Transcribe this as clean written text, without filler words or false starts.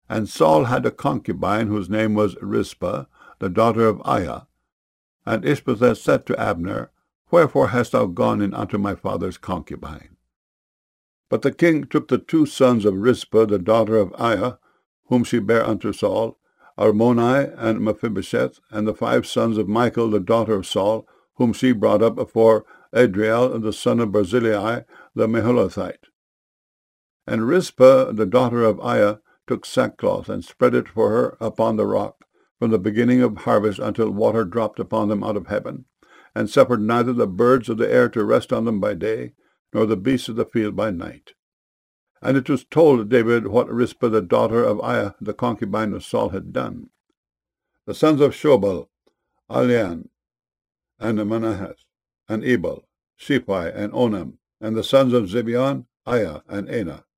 And Saul had a concubine whose name was Rizpah, the daughter of Aiah. And Ishbosheth said to Abner, Wherefore hast thou gone in unto my father's concubine? But the king took the 2 sons of Rizpah, the daughter of Aiah, whom she bare unto Saul, Armoni and Mephibosheth, and the 5 sons of Michal, the daughter of Saul, whom she brought up before Adriel, the son of Barzillai, the Meholathite. And Rizpah, the daughter of Aiah, took sackcloth, and spread it for her upon the rock, from the beginning of harvest until water dropped upon them out of heaven, and suffered neither the birds of the air to rest on them by day, nor the beasts of the field by night. And it was told David what Rizpah, the daughter of Aiah, the concubine of Saul, had done. The sons of Shobal, Alian, and Manahath, and Ebal, Shephi, and Onam, and the sons of Zibeon, Aiah, and Anah.